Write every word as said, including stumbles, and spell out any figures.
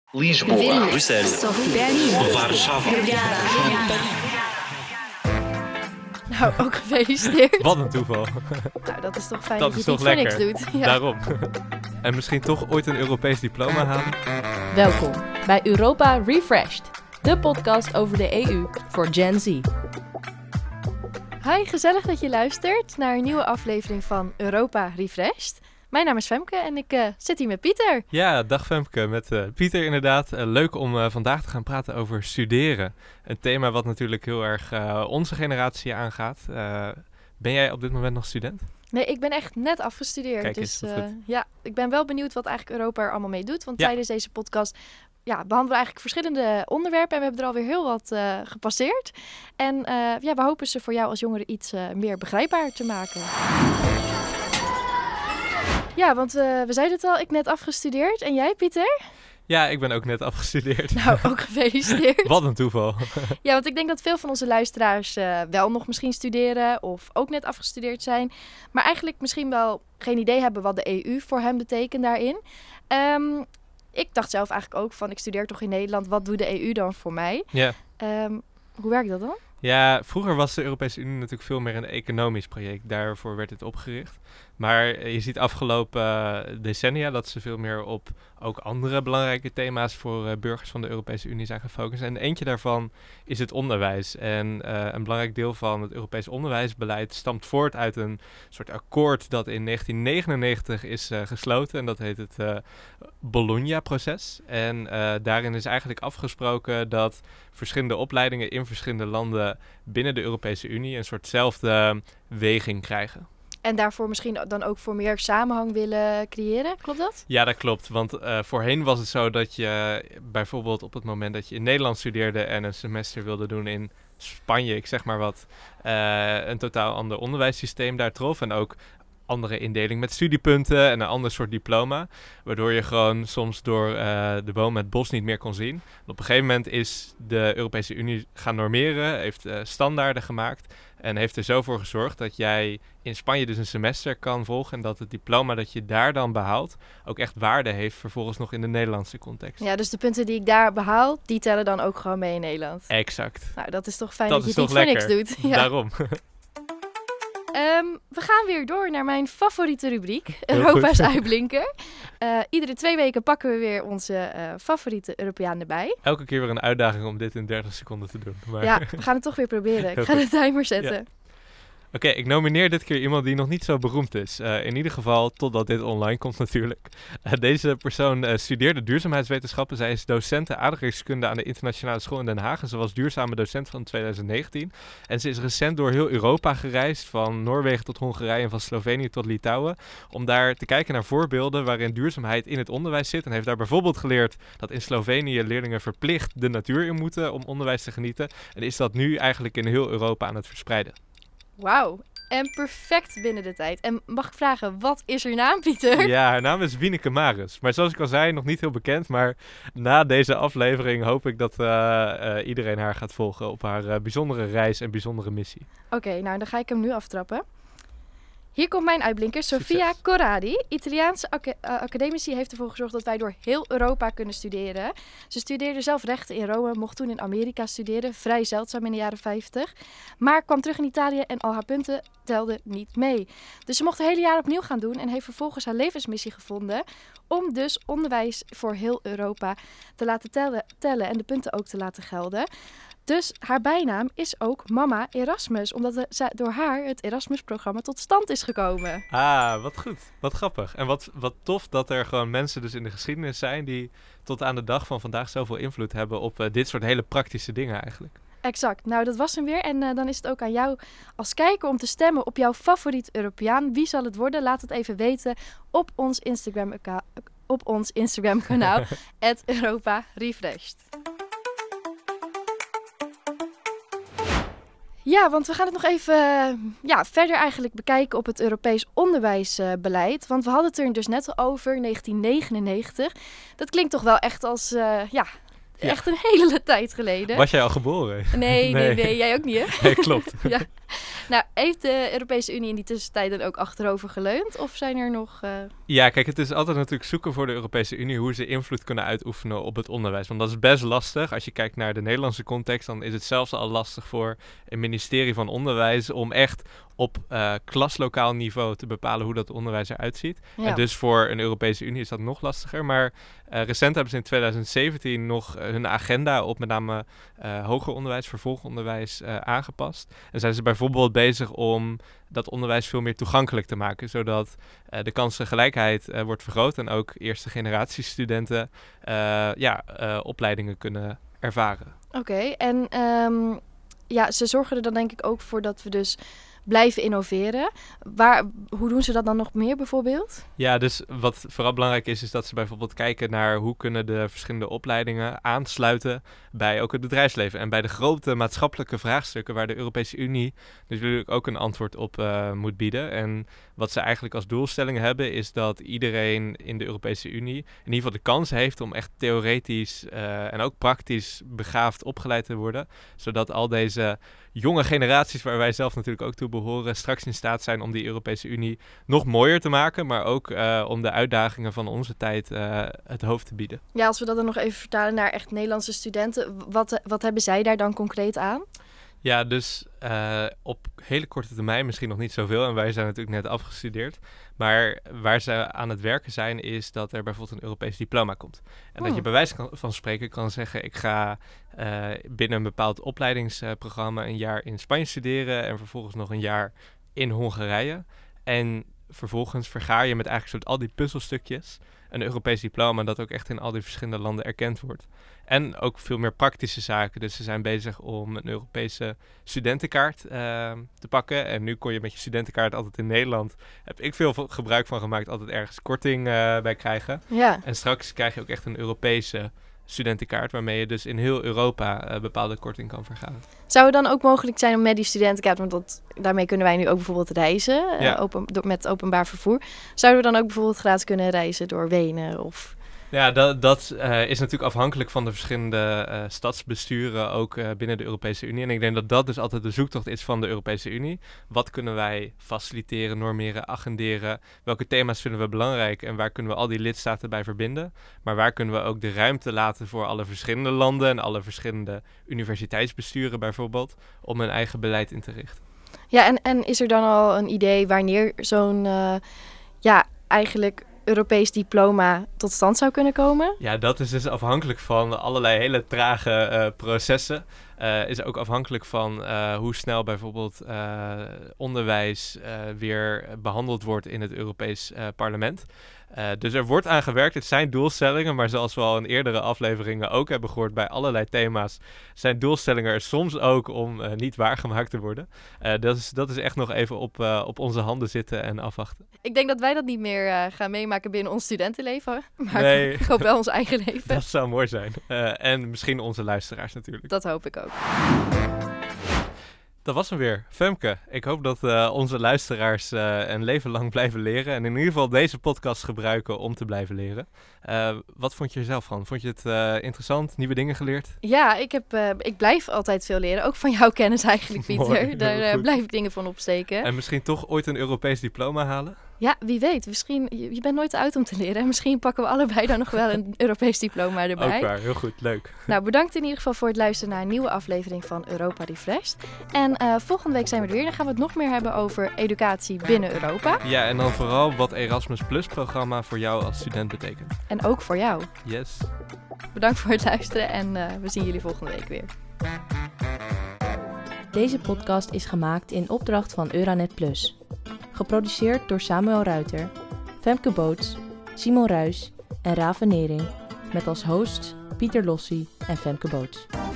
Lisboa, Bruxelles, Berlim, Warszawa. Nou, ook gefeliciteerd. Wat een toeval. Nou, dat is toch fijn Dat dat, is je toch het niet voor lekker. niks doet. Ja. Daarom. En misschien toch ooit een Europees diploma halen. Welkom bij Europa Refreshed, de podcast over de E U voor Gen Z. Hi, gezellig dat je luistert naar een nieuwe aflevering van Europa Refreshed. Mijn naam is Femke en ik uh, zit hier met Pieter. Ja, dag Femke, met uh, Pieter inderdaad. Uh, leuk om uh, vandaag te gaan praten over studeren. Een thema wat natuurlijk heel erg uh, onze generatie aangaat. Uh, ben jij op dit moment nog student? Nee, ik ben echt net afgestudeerd. Kijk dus eens, uh, wat goed. ja, ik ben wel benieuwd wat eigenlijk Europa er allemaal mee doet. Want Ja. tijdens deze podcast ja, behandelen we eigenlijk verschillende onderwerpen. En we hebben er alweer heel wat uh, gepasseerd. En uh, ja, we hopen ze voor jou als jongere iets uh, meer begrijpbaar te maken. Ja, want uh, we zeiden het al, ik net afgestudeerd. En jij, Pieter? Ja, ik ben ook net afgestudeerd. Nou, ook gefeliciteerd. Wat een toeval. Ja, want ik denk dat veel van onze luisteraars uh, wel nog misschien studeren of ook net afgestudeerd zijn. Maar eigenlijk misschien wel geen idee hebben wat de E U voor hen betekent daarin. Um, ik dacht zelf eigenlijk ook van, ik studeer toch in Nederland, wat doet de E U dan voor mij? Ja. Um, hoe werkt dat dan? Ja, vroeger was de Europese Unie natuurlijk veel meer een economisch project. Daarvoor werd het opgericht. Maar je ziet afgelopen uh, decennia dat ze veel meer op ook andere belangrijke thema's voor uh, burgers van de Europese Unie zijn gefocust. En eentje daarvan is het onderwijs. En uh, een belangrijk deel van het Europees onderwijsbeleid stamt voort uit een soort akkoord dat in negentien negenennegentig is uh, gesloten. En dat heet het uh, Bologna-proces. En uh, daarin is eigenlijk afgesproken dat verschillende opleidingen in verschillende landen binnen de Europese Unie een soortzelfde weging krijgen. En daarvoor misschien dan ook voor meer samenhang willen creëren, klopt dat? Ja, dat klopt. Want uh, voorheen was het zo dat je bijvoorbeeld op het moment dat je in Nederland studeerde en een semester wilde doen in Spanje, ik zeg maar wat, uh, een totaal ander onderwijssysteem daar trof. En ook andere indeling met studiepunten en een ander soort diploma. Waardoor je gewoon soms door uh, de boom het bos niet meer kon zien. En op een gegeven moment is de Europese Unie gaan normeren, heeft uh, standaarden gemaakt. En heeft er zo voor gezorgd dat jij in Spanje dus een semester kan volgen. En dat het diploma dat je daar dan behaalt ook echt waarde heeft vervolgens nog in de Nederlandse context. Ja, dus de punten die ik daar behaal, die tellen dan ook gewoon mee in Nederland. Exact. Nou, dat is toch fijn Dat dat, je is het niet toch voor lekker. niks doet. Ja. Daarom. Um, we gaan weer door naar mijn favoriete rubriek, Heel Europa's goed. uitblinker. Uh, iedere twee weken pakken we weer onze uh, favoriete Europeaan erbij. Elke keer weer een uitdaging om dit in dertig seconden te doen. Maar... Ja, we gaan het toch weer proberen. Ik Heel ga de goed. timer zetten. Ja. Oké, okay, ik nomineer dit keer iemand die nog niet zo beroemd is. Uh, in ieder geval totdat dit online komt natuurlijk. Uh, deze persoon uh, studeerde duurzaamheidswetenschappen. Zij is docent aardrijkskunde aan de Internationale School in Den Haag. En ze was duurzame docent van twintig negentien. En ze is recent door heel Europa gereisd. Van Noorwegen tot Hongarije en van Slovenië tot Litouwen. Om daar te kijken naar voorbeelden waarin duurzaamheid in het onderwijs zit. En heeft daar bijvoorbeeld geleerd dat in Slovenië leerlingen verplicht de natuur in moeten om onderwijs te genieten. En is dat nu eigenlijk in heel Europa aan het verspreiden. Wauw, en perfect binnen de tijd. En mag ik vragen, wat is haar naam, Pieter? Ja, haar naam is Wieneke Maris. Maar zoals ik al zei, nog niet heel bekend. Maar na deze aflevering hoop ik dat uh, uh, iedereen haar gaat volgen op haar uh, bijzondere reis en bijzondere missie. Oké, okay, nou dan ga ik hem nu aftrappen. Hier komt mijn uitblinker, Sofia Succes. Corradi. Italiaanse aca- uh, academici heeft ervoor gezorgd dat wij door heel Europa kunnen studeren. Ze studeerde zelf rechten in Rome, mocht toen in Amerika studeren. Vrij zeldzaam in de jaren vijftig. Maar kwam terug in Italië en al haar punten telden niet mee. Dus ze mocht het hele jaar opnieuw gaan doen en heeft vervolgens haar levensmissie gevonden. Om dus onderwijs voor heel Europa te laten tellen, tellen en de punten ook te laten gelden. Dus haar bijnaam is ook Mama Erasmus, omdat de, door haar het Erasmus-programma tot stand is gekomen. Ah, wat goed. Wat grappig. En wat, wat tof dat er gewoon mensen dus in de geschiedenis zijn die tot aan de dag van vandaag zoveel invloed hebben op uh, dit soort hele praktische dingen eigenlijk. Exact. Nou, dat was hem weer. En uh, dan is het ook aan jou als kijker om te stemmen op jouw favoriet Europeaan. Wie zal het worden? Laat het even weten op ons Instagram, op ons Instagram kanaal, at Europa Refreshed. Ja, want we gaan het nog even uh, ja, verder eigenlijk bekijken op het Europees onderwijsbeleid. Uh, want we hadden het er dus net al over, negentien negenennegentig. Dat klinkt toch wel echt als, uh, ja, Ja. echt een hele tijd geleden. Was jij al geboren? Nee, nee, nee, nee, jij ook niet, hè? Nee, klopt. Ja. Nou, heeft de Europese Unie in die tussentijd dan ook achterover geleund? Of zijn er nog... Uh... Ja, kijk, het is altijd natuurlijk zoeken voor de Europese Unie hoe ze invloed kunnen uitoefenen op het onderwijs. Want dat is best lastig. Als je kijkt naar de Nederlandse context, dan is het zelfs al lastig voor een ministerie van Onderwijs om echt op uh, klaslokaal niveau te bepalen hoe dat onderwijs eruit ziet. Ja. En dus voor een Europese Unie is dat nog lastiger. Maar uh, recent hebben ze in twintig zeventien nog uh, hun agenda op met name uh, hoger onderwijs, vervolgonderwijs uh, aangepast. En zijn ze bijvoorbeeld bezig om dat onderwijs veel meer toegankelijk te maken, zodat uh, de kansengelijkheid uh, wordt vergroot en ook eerste generatie studenten uh, ja, uh, opleidingen kunnen ervaren. Oké, okay, en um, ja, ze zorgen er dan denk ik ook voor dat we dus blijven innoveren. Waar, hoe doen ze dat dan nog meer bijvoorbeeld? Ja, dus wat vooral belangrijk is, is dat ze bijvoorbeeld kijken naar hoe kunnen de verschillende opleidingen aansluiten bij ook het bedrijfsleven en bij de grote maatschappelijke vraagstukken waar de Europese Unie natuurlijk ook een antwoord op uh, moet bieden. En wat ze eigenlijk als doelstelling hebben is dat iedereen in de Europese Unie in ieder geval de kans heeft om echt theoretisch uh, en ook praktisch begaafd opgeleid te worden, zodat al deze jonge generaties waar wij zelf natuurlijk ook toe behoren straks in staat zijn om die Europese Unie nog mooier te maken, maar ook uh, om de uitdagingen van onze tijd uh, het hoofd te bieden. Ja, als we dat dan nog even vertalen naar echt Nederlandse studenten, wat, wat hebben zij daar dan concreet aan? Ja, dus uh, op hele korte termijn misschien nog niet zoveel. En wij zijn natuurlijk net afgestudeerd. Maar waar ze aan het werken zijn, is dat er bijvoorbeeld een Europees diploma komt. En oh. dat je bij wijze van spreken kan zeggen, ik ga uh, binnen een bepaald opleidingsprogramma een jaar in Spanje studeren en vervolgens nog een jaar in Hongarije. En vervolgens vergaar je met eigenlijk soort al die puzzelstukjes een Europees diploma dat ook echt in al die verschillende landen erkend wordt. En ook veel meer praktische zaken. Dus ze zijn bezig om een Europese studentenkaart uh, te pakken. En nu kon je met je studentenkaart altijd in Nederland, heb ik veel gebruik van gemaakt, altijd ergens korting uh, bij krijgen. Ja. En straks krijg je ook echt een Europese studentenkaart, waarmee je dus in heel Europa uh, bepaalde korting kan vergaren. Zou het dan ook mogelijk zijn om met die studentenkaart, want dat, daarmee kunnen wij nu ook bijvoorbeeld reizen, ja. uh, open, door, met openbaar vervoer. Zouden we dan ook bijvoorbeeld gratis kunnen reizen door Wenen of... Ja, dat, dat uh, is natuurlijk afhankelijk van de verschillende uh, stadsbesturen, ook uh, binnen de Europese Unie. En ik denk dat dat dus altijd de zoektocht is van de Europese Unie. Wat kunnen wij faciliteren, normeren, agenderen? Welke thema's vinden we belangrijk en waar kunnen we al die lidstaten bij verbinden? Maar waar kunnen we ook de ruimte laten voor alle verschillende landen en alle verschillende universiteitsbesturen bijvoorbeeld, om hun eigen beleid in te richten? Ja, en, en is er dan al een idee wanneer zo'n, uh, ja, eigenlijk Europees diploma tot stand zou kunnen komen? Ja, dat is dus afhankelijk van allerlei hele trage uh, processen. Uh, is ook afhankelijk van uh, hoe snel bijvoorbeeld uh, onderwijs uh, weer behandeld wordt in het Europees uh, Parlement. Uh, dus er wordt aan gewerkt. Het zijn doelstellingen, maar zoals we al in eerdere afleveringen ook hebben gehoord bij allerlei thema's, zijn doelstellingen er soms ook om uh, niet waargemaakt te worden. Uh, dat, is, dat is echt nog even op, uh, op onze handen zitten en afwachten. Ik denk dat wij dat niet meer uh, gaan meemaken binnen ons studentenleven, maar nee. ik hoop wel ons eigen leven. Dat zou mooi zijn. Uh, en misschien onze luisteraars natuurlijk. Dat hoop ik ook. Dat was hem weer. Femke, ik hoop dat uh, onze luisteraars uh, een leven lang blijven leren. En in ieder geval deze podcast gebruiken om te blijven leren. Uh, wat vond je er zelf van? Vond je het uh, interessant? Nieuwe dingen geleerd? Ja, ik, heb, uh, ik blijf altijd veel leren. Ook van jouw kennis eigenlijk, Pieter. Mooi, Daar uh, blijf ik dingen van opsteken. En misschien toch ooit een Europees diploma halen? Ja, wie weet. Misschien, je, je bent nooit te oud om te leren. Misschien pakken we allebei dan nog wel een Europees diploma erbij. Ook waar, heel goed. Leuk. Nou, bedankt in ieder geval voor het luisteren naar een nieuwe aflevering van Europa Refreshed. En uh, volgende week zijn we er weer. Dan gaan we het nog meer hebben over educatie binnen Europa. Ja, en dan vooral wat Erasmus Plus programma voor jou als student betekent. En ook voor jou. Yes. Bedankt voor het luisteren en uh, we zien jullie volgende week weer. Deze podcast is gemaakt in opdracht van Euranet Plus. Geproduceerd door Samuel Ruiter, Femke Boots, Simon Ruys en Raven Nering. Met als hosts Pieter Lossie en Femke Boots.